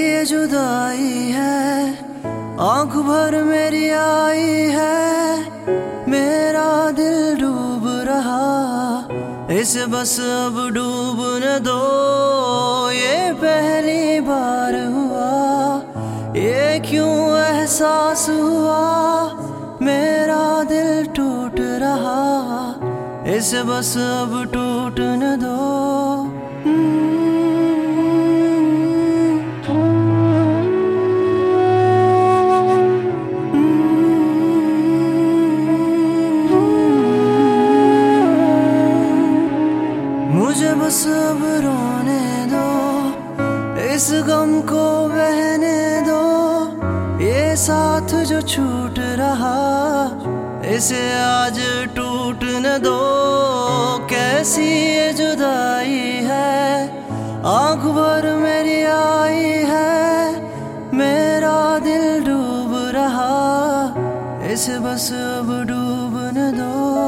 ये जुदाई है, आंख भर मेरी आई है, मेरा दिल डूब रहा, इसे बस अब डूब न दो। ये पहली बार हुआ, ये क्यों एहसास हुआ, मेरा दिल टूट रहा, इसे बस अब टूट न दो। मुझे बस अब रोने दो, इस गम को बहने दो, ये साथ जो छूट रहा, इसे आज टूट न दो। कैसी ये जुदाई है, आंख भर मेरी आई है, मेरा दिल डूब रहा, इसे बस अब डूब न दो।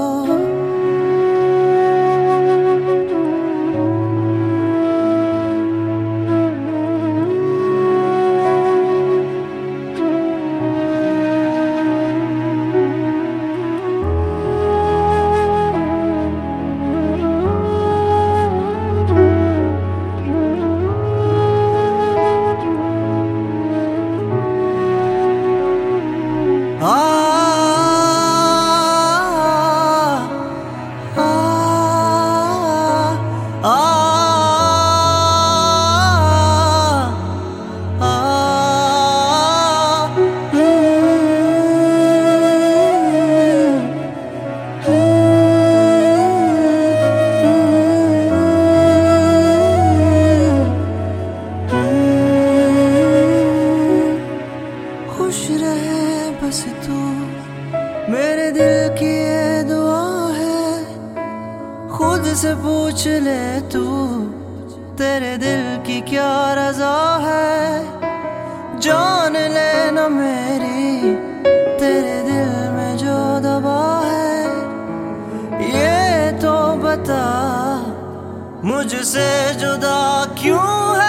खुश रहे बस तू, मेरे दिल की ये दुआ है, खुद से पूछ ले तू, तेरे दिल की क्या रजा है। जान लेना मेरी, तेरे दिल में जो दबा है, ये तो बता मुझसे जुदा क्यों है।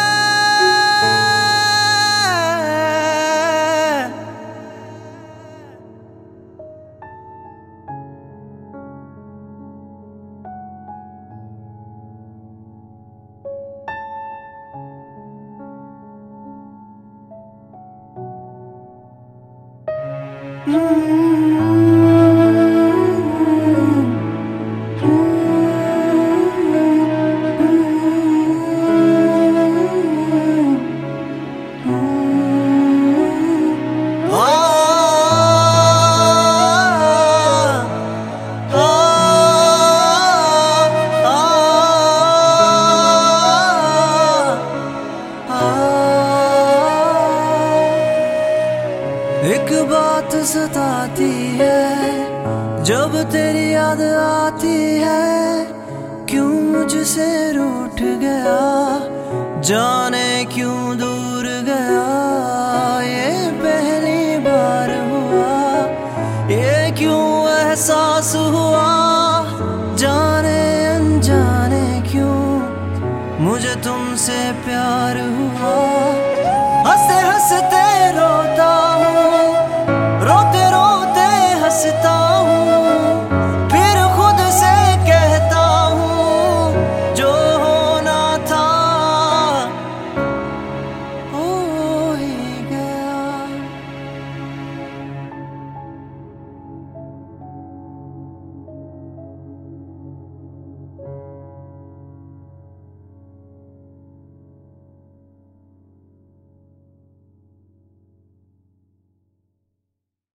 एक बात सताती है, जब तेरी याद आती है, क्यों मुझसे रूठ गया, जाने क्यों दूर गया। ये पहली बार हुआ, ये क्यों एहसास हुआ, जाने अनजाने क्यों मुझे तुमसे प्यार हुआ। हंसते हंसते रोता हूँ,